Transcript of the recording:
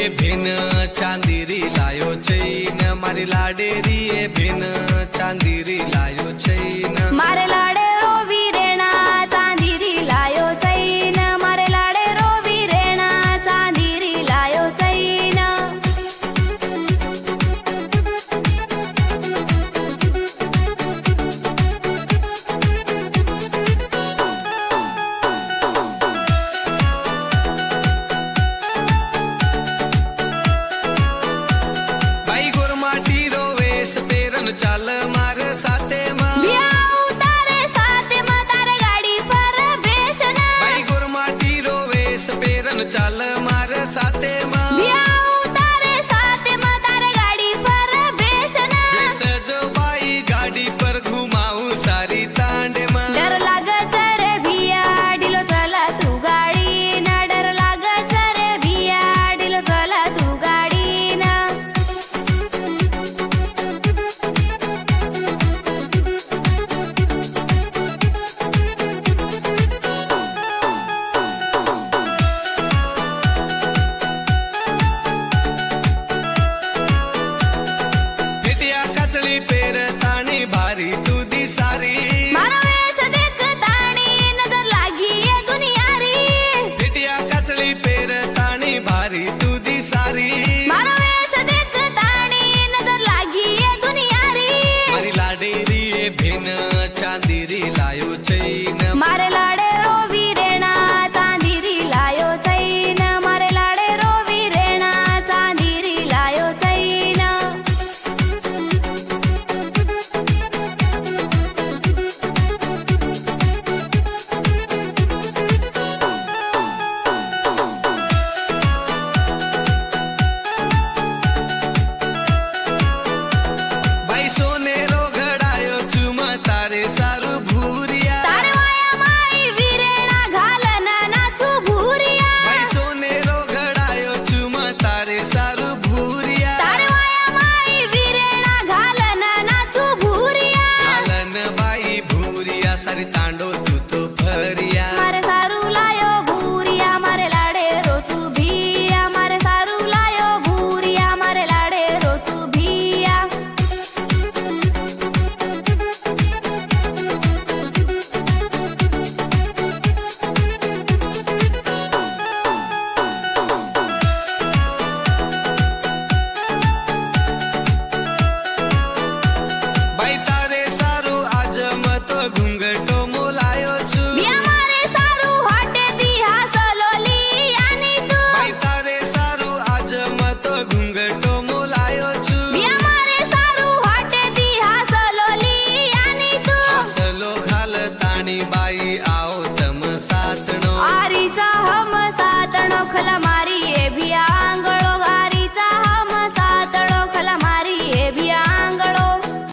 भिन चांदीरी लायो चैन मारी लाडेरी भिन चांदीरी लायो चैन मारे लाडे रो वीरेणा चांदीरी लायो चैन मारे लाडे रो वीरेणा चांदीरी लायो चैन चाल मार साथे तारे साथे तारे गाड़ी पर बेसना भाई गुरमाटी रो वेश पेरन चाल